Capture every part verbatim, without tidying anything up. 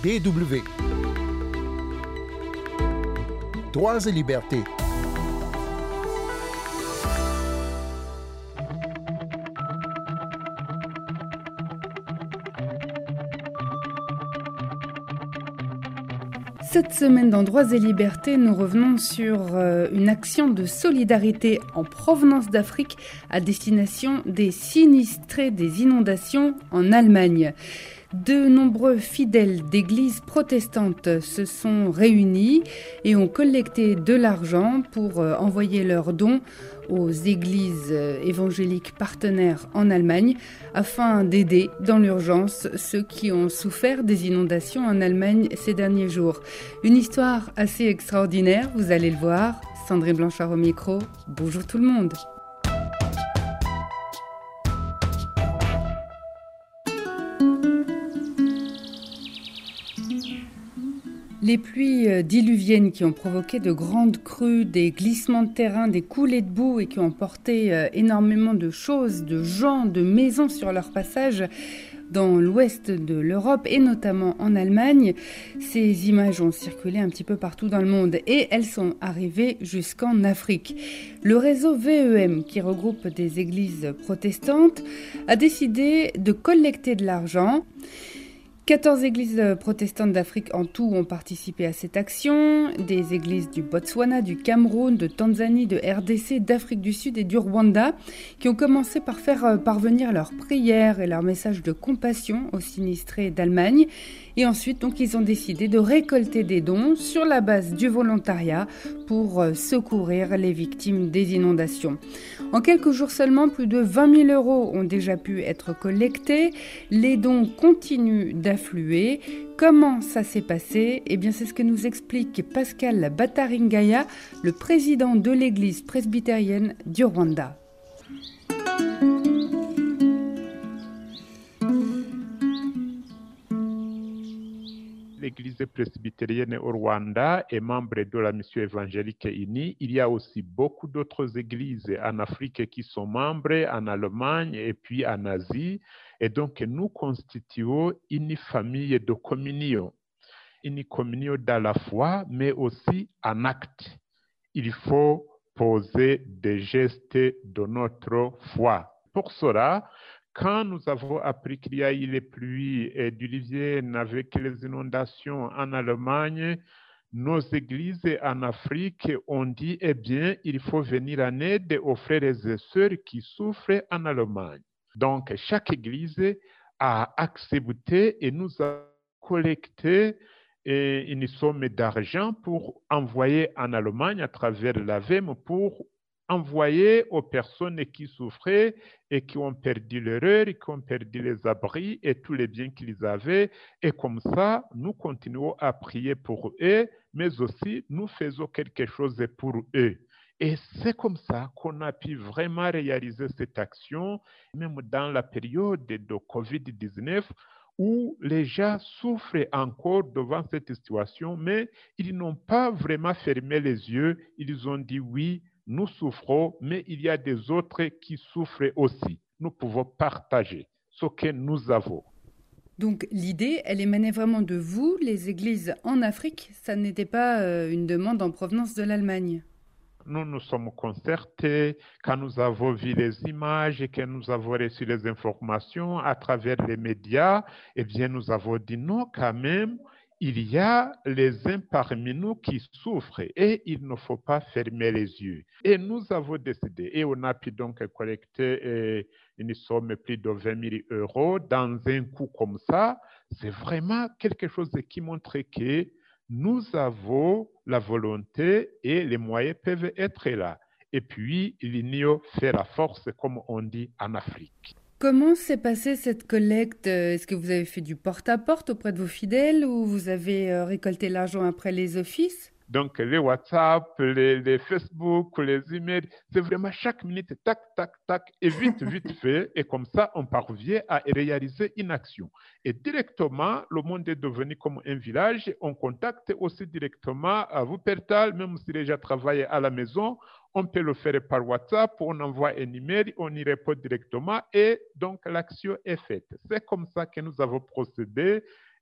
D W. Droits et libertés. Cette semaine dans Droits et Libertés, nous revenons sur euh, une action de solidarité en provenance d'Afrique à destination des sinistrés des inondations en Allemagne. De nombreux fidèles d'églises protestantes se sont réunis et ont collecté de l'argent pour euh, envoyer leurs dons aux églises évangéliques partenaires en Allemagne afin d'aider dans l'urgence ceux qui ont souffert des inondations en Allemagne ces derniers jours. Une histoire assez extraordinaire, vous allez le voir. Sandrine Blanchard au micro. Bonjour tout le monde. Les pluies diluviennes qui ont provoqué de grandes crues, des glissements de terrain, des coulées de boue et qui ont porté énormément de choses, de gens, de maisons sur leur passage dans l'ouest de l'Europe et notamment en Allemagne. Ces images ont circulé un petit peu partout dans le monde et elles sont arrivées jusqu'en Afrique. Le réseau V E M, qui regroupe des églises protestantes, a décidé de collecter de l'argent. quatorze églises protestantes d'Afrique en tout ont participé à cette action. Des églises du Botswana, du Cameroun, de Tanzanie, de R D C, d'Afrique du Sud et du Rwanda qui ont commencé par faire parvenir leurs prières et leurs messages de compassion aux sinistrés d'Allemagne. Et ensuite, donc, ils ont décidé de récolter des dons sur la base du volontariat pour secourir les victimes des inondations. En quelques jours seulement, plus de vingt mille euros ont déjà pu être collectés. Les dons continuent d'affluer. Comment ça s'est passé ? Eh bien, c'est ce que nous explique Pascal Bataringaya, le président de l'église presbytérienne du Rwanda. L'Église presbytérienne au Rwanda est membre de la mission évangélique unie. Il y a aussi beaucoup d'autres églises en Afrique qui sont membres, en Allemagne et puis en Asie. Et donc, nous constituons une famille de communion. Une communion dans la foi, mais aussi en acte. Il faut poser des gestes de notre foi. Pour cela, quand nous avons appris qu'il y a eu les pluies diluviennes avec les inondations en Allemagne, nos églises en Afrique ont dit, eh bien, il faut venir en aide aux frères et sœurs qui souffrent en Allemagne. Donc, chaque église a accepté et nous a collecté une somme d'argent pour envoyer en Allemagne à travers l'A V E M pour envoyer aux personnes qui souffraient et qui ont perdu leur heure, qui ont perdu les abris et tous les biens qu'ils avaient. Et comme ça, nous continuons à prier pour eux, mais aussi nous faisons quelque chose pour eux. Et c'est comme ça qu'on a pu vraiment réaliser cette action, même dans la période de covid dix-neuf, où les gens souffrent encore devant cette situation, mais ils n'ont pas vraiment fermé les yeux. Ils ont dit oui, nous souffrons, mais il y a des autres qui souffrent aussi. Nous pouvons partager ce que nous avons. Donc l'idée, elle émanait vraiment de vous, les églises en Afrique. Ça n'était pas euh, une demande en provenance de l'Allemagne. Nous nous sommes concertés, quand nous avons vu les images et que nous avons reçu les informations à travers les médias, eh bien nous avons dit non quand même, il y a les uns parmi nous qui souffrent et il ne faut pas fermer les yeux. Et nous avons décidé, et on a pu donc collecter une somme de plus de vingt mille euros dans un coup comme ça. C'est vraiment quelque chose qui montre que nous avons la volonté et les moyens peuvent être là. Et puis, l'union fait la force, comme on dit en Afrique. Comment s'est passée cette collecte ? Est-ce que vous avez fait du porte-à-porte auprès de vos fidèles ou vous avez récolté l'argent après les offices ? Donc, les WhatsApp, les, les Facebook, les emails, c'est vraiment chaque minute, tac, tac, tac, et vite, vite fait. Et comme ça, on parvient à réaliser une action. Et directement, le monde est devenu comme un village. On contacte aussi directement à Wuppertal, même si les gens travaillent à la maison. On peut le faire par WhatsApp, on envoie un email, on y répond directement et donc l'action est faite. C'est comme ça que nous avons procédé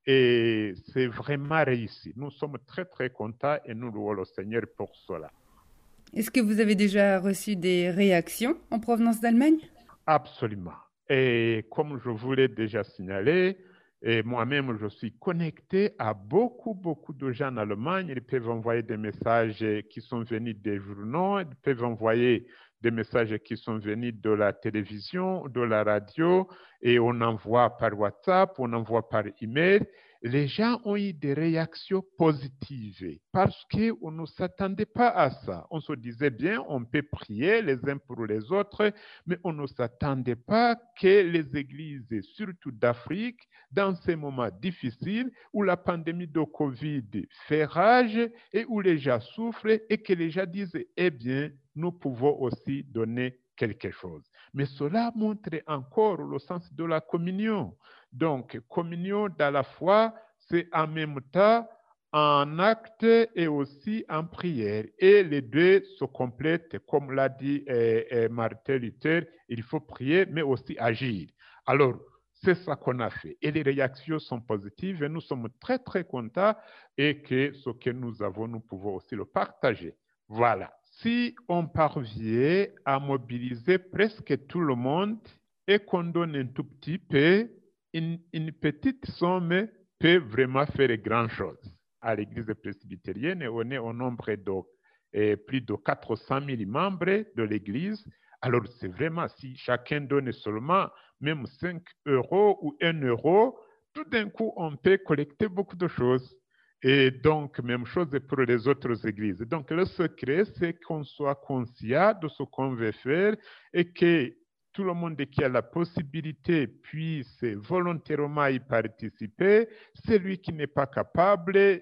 et c'est vraiment réussi. Nous sommes très, très contents et nous louons le Seigneur pour cela. Est-ce que vous avez déjà reçu des réactions en provenance d'Allemagne? Absolument. Et comme je vous l'ai déjà signalé, et moi-même, je suis connecté à beaucoup, beaucoup de gens en Allemagne. Ils peuvent envoyer des messages qui sont venus des journaux, ils peuvent envoyer des messages qui sont venus de la télévision, de la radio, et on envoie par WhatsApp, on envoie par email. Les gens ont eu des réactions positives parce qu'on ne s'attendait pas à ça. On se disait bien, on peut prier les uns pour les autres, mais on ne s'attendait pas que les églises, surtout d'Afrique, dans ces moments difficiles où la pandémie de Covid fait rage et où les gens souffrent et que les gens disent, eh bien, nous pouvons aussi donner quelque chose. Mais cela montre encore le sens de la communion. Donc, communion dans la foi, c'est en même temps en acte et aussi en prière. Et les deux se complètent, comme l'a dit eh, eh, Martin Luther, il faut prier, mais aussi agir. Alors, c'est ça qu'on a fait. Et les réactions sont positives et nous sommes très, très contents et que ce que nous avons, nous pouvons aussi le partager. Voilà. Si on parvient à mobiliser presque tout le monde et qu'on donne un tout petit peu, une, une petite somme peut vraiment faire grand chose. À l'église presbytérienne, on est au nombre de eh, plus de quatre cent mille membres de l'église. Alors, c'est vraiment, si chacun donne seulement même cinq euros ou un euro, tout d'un coup, on peut collecter beaucoup de choses. Et donc, même chose pour les autres églises. Donc, le secret, c'est qu'on soit conscient de ce qu'on veut faire et que tout le monde qui a la possibilité puisse volontairement y participer. Celui qui n'est pas capable,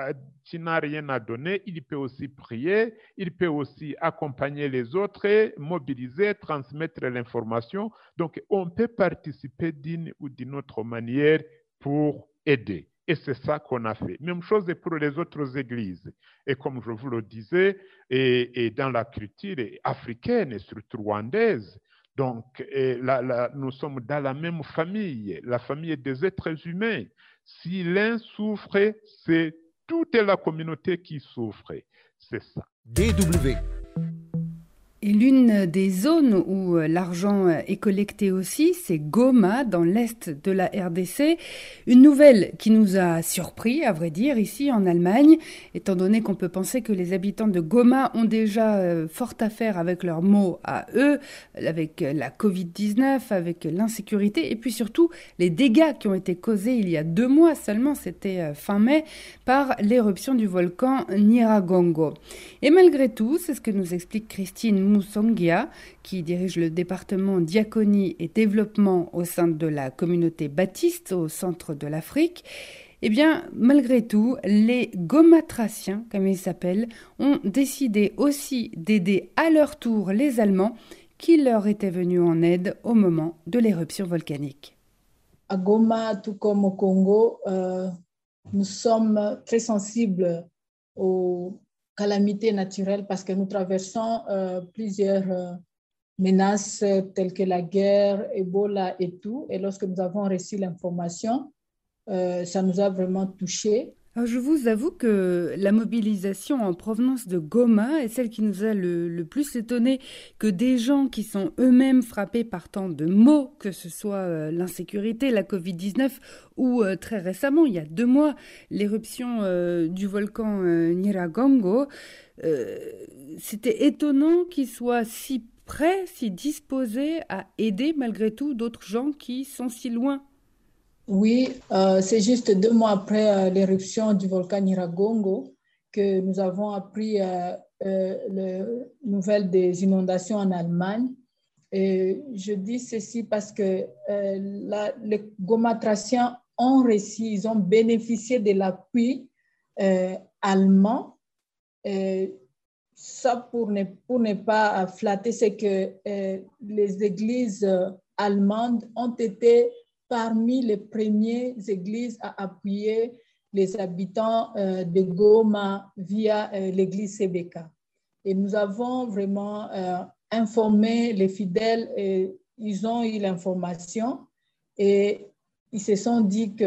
qui n'a rien à donner, il peut aussi prier, il peut aussi accompagner les autres, mobiliser, transmettre l'information. Donc, on peut participer d'une ou d'une autre manière pour aider. Et c'est ça qu'on a fait. Même chose pour les autres églises. Et comme je vous le disais, et, et dans la culture africaine et surtout rwandaise, donc et la, la, nous sommes dans la même famille, la famille des êtres humains. Si l'un souffre, c'est toute la communauté qui souffre. C'est ça. D W. Et l'une des zones où l'argent est collecté aussi, c'est Goma, dans l'est de la R D C. Une nouvelle qui nous a surpris, à vrai dire, ici en Allemagne, étant donné qu'on peut penser que les habitants de Goma ont déjà fort à faire avec leurs maux à eux, avec la covid dix-neuf, avec l'insécurité, et puis surtout les dégâts qui ont été causés il y a deux mois seulement, c'était fin mai, par l'éruption du volcan Nyiragongo. Et malgré tout, c'est ce que nous explique Christine Musongia, qui dirige le département diaconie et développement au sein de la communauté baptiste au centre de l'Afrique. Eh bien, malgré tout, les Gomatraciens, comme ils s'appellent, ont décidé aussi d'aider à leur tour les Allemands qui leur étaient venus en aide au moment de l'éruption volcanique. À Goma, tout comme au Congo, euh, nous sommes très sensibles aux calamités naturelles parce que nous traversons euh, plusieurs euh, menaces telles que la guerre, Ebola et tout. Et lorsque nous avons reçu l'information, euh, ça nous a vraiment touchés. Alors je vous avoue que la mobilisation en provenance de Goma est celle qui nous a le, le plus étonné, que des gens qui sont eux-mêmes frappés par tant de maux, que ce soit euh, l'insécurité, la covid dix-neuf ou euh, très récemment, il y a deux mois, l'éruption euh, du volcan euh, Nyiragongo, euh, c'était étonnant qu'ils soient si prêts, si disposés à aider malgré tout d'autres gens qui sont si loin. Oui, euh, c'est juste deux mois après euh, l'éruption du volcan Nyiragongo que nous avons appris euh, euh, les nouvelles des inondations en Allemagne. Et je dis ceci parce que euh, la, les Gomatraciens ont réussi, ils ont bénéficié de l'appui euh, allemand. Et ça, pour ne, pour ne pas flatter, c'est que euh, les églises allemandes ont été parmi les premières églises à appuyer les habitants euh, de Goma via euh, l'église C B K. Et nous avons vraiment euh, informé les fidèles et ils ont eu l'information et ils se sont dit que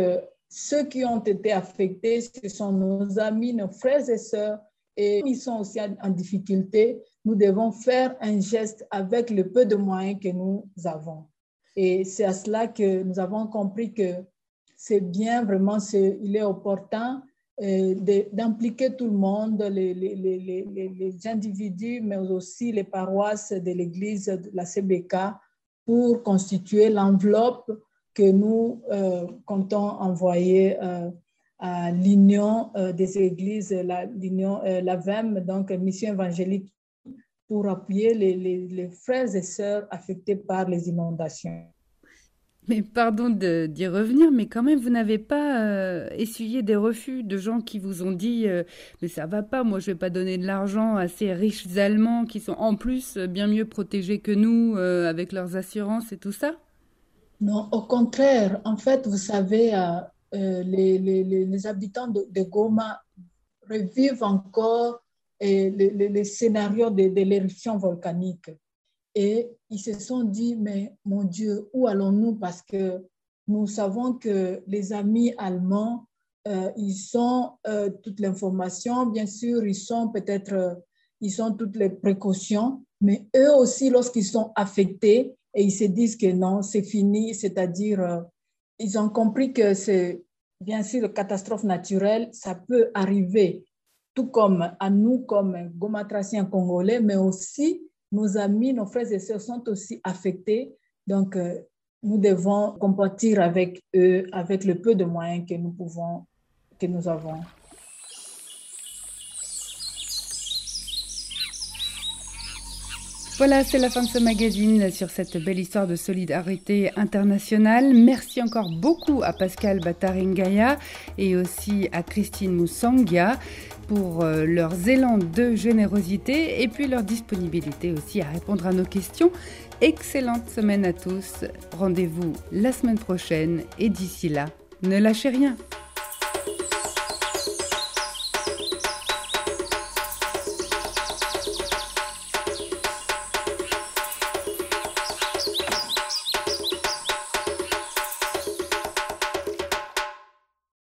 ceux qui ont été affectés, ce sont nos amis, nos frères et sœurs, et ils sont aussi en difficulté. Nous devons faire un geste avec le peu de moyens que nous avons. Et c'est à cela que nous avons compris que c'est bien, vraiment, c'est, il est opportun euh, de, d'impliquer tout le monde, les, les, les, les, les individus, mais aussi les paroisses de l'Église de la C B K, pour constituer l'enveloppe que nous euh, comptons envoyer euh, à l'Union euh, des Églises, la, l'Union, euh, la V E M, donc Mission évangélique, pour appuyer les, les, les frères et sœurs affectés par les inondations. Mais pardon de, d'y revenir, mais quand même, vous n'avez pas euh, essuyé des refus de gens qui vous ont dit euh, « mais ça va pas, moi je vais pas donner de l'argent à ces riches Allemands qui sont en plus bien mieux protégés que nous euh, avec leurs assurances et tout ça ?» Non, au contraire. En fait, vous savez, euh, euh, les, les, les habitants de, de Goma revivent encore et les, les, les scénarios de, de l'éruption volcanique. Et ils se sont dit, mais mon Dieu, où allons-nous? Parce que nous savons que les amis allemands, euh, ils ont euh, toute l'information, bien sûr, ils ont peut-être, euh, ils ont toutes les précautions, mais eux aussi, lorsqu'ils sont affectés, et ils se disent que non, c'est fini, c'est-à-dire, euh, ils ont compris que c'est, bien sûr, une catastrophe naturelle, ça peut arriver, tout comme à nous, comme Gomatraciens congolais, mais aussi nos amis, nos frères et sœurs sont aussi affectés. Donc, euh, nous devons compatir avec eux, avec le peu de moyens que nous pouvons, que nous avons. Voilà, c'est la fin de ce magazine sur cette belle histoire de solidarité internationale. Merci encore beaucoup à Pascal Bataringaya et aussi à Christine Moussangia pour leurs élans de générosité et puis leur disponibilité aussi à répondre à nos questions. Excellente semaine à tous. Rendez-vous la semaine prochaine et d'ici là, ne lâchez rien.